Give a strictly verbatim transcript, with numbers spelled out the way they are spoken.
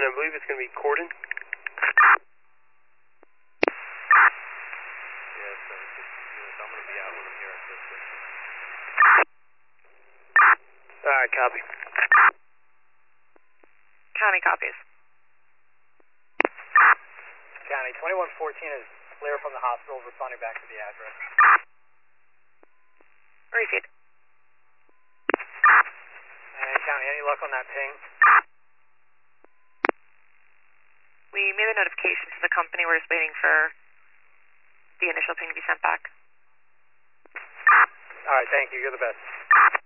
I believe it's going to be Corden. Yes, seven six units. I'm going to be out when I'm here at this station. Alright, copy. County copies. County, twenty-one fourteen is clear from the hospital, responding back to the address. Received. And County, any luck on that ping? We made a notification to the company. We're just waiting for the initial ping to be sent back. Alright, thank you. You're the best.